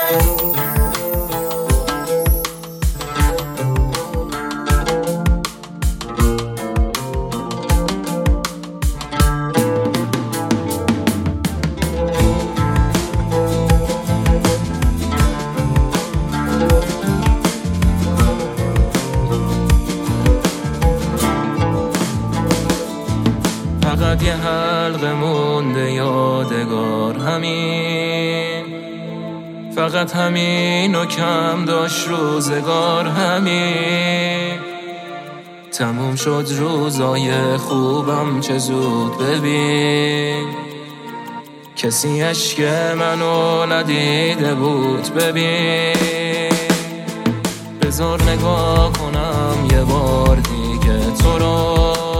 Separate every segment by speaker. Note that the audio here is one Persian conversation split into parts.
Speaker 1: فقط یه حلقه مونده یادگار، همین، فقط همین و کم داشت روزگار، همین. تموم شد روزای خوبم چه زود، ببین کسی اشک منو ندیده بود، ببین. بذار نگاه کنم یه بار دیگه تو رو،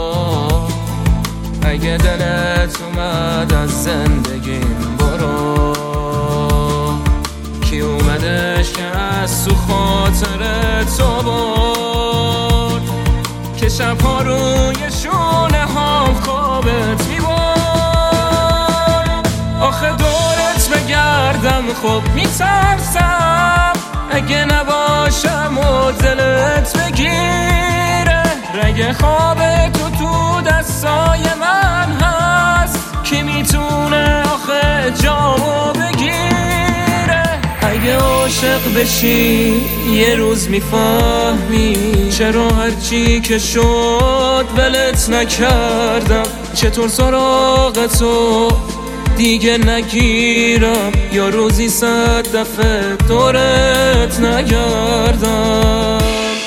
Speaker 1: اگه دلت اومد از زندگیم برو. کی اومدش که از تو خاطر تو برد، که شبها روی شونه هم خوابت میبرد. آخه دورت بگردم خب میترسم، اگه نباشم و دلت بگیره. رگ خواب تو دستای من هست، کی میتونه آخه جامو بگیره. اگه عاشق بشی یه روز میفهمی چرا هرچی که شد ولت نکردم. چطور سراغ تو دیگه نگیرم، یا روزی 100 دفعه دورت نگردم.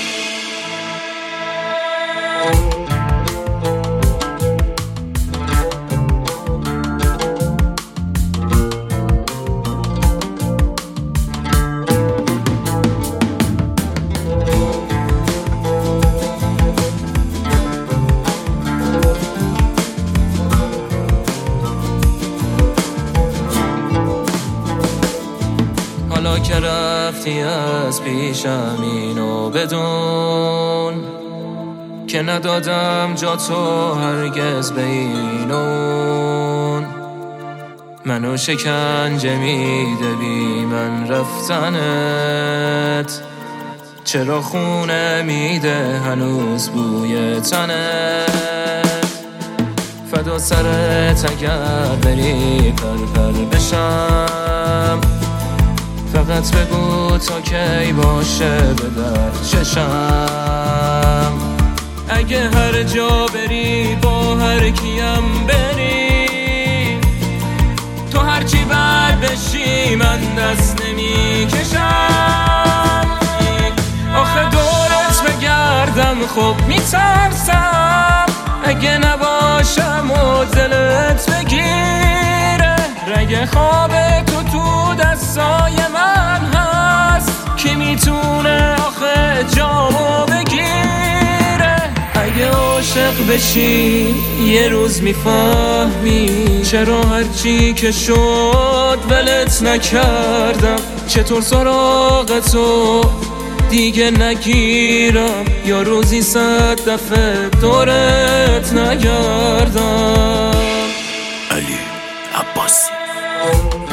Speaker 1: حالا که رفتی از پیشم اینو بدون، که ندادم جا تو هرگز به اینون. منو شکنجه میده بی من رفتنت، چرا خونه میده هنوز بوی تنت. فدا سرت اگر بری پر بشم، فقط بگو تا کی باشه به در چشم. اگه هر جا بری با هر کیم بری، تو هرچی بر بشی من دست نمی کشم. آخه دورت بگردم خب میترسم، اگه نباشم و دلت بگیره. رگ خواب تو دستای من هست، کی میتونه آخه جامو بگیره. اگه عاشق بشی یه روز میفهمی چرا هرچی که شد ولت نکردم. چطور سراغ تو دیگه نگیرم، یا روزی 100 دفعه دورت نگردم.
Speaker 2: علی عباسی.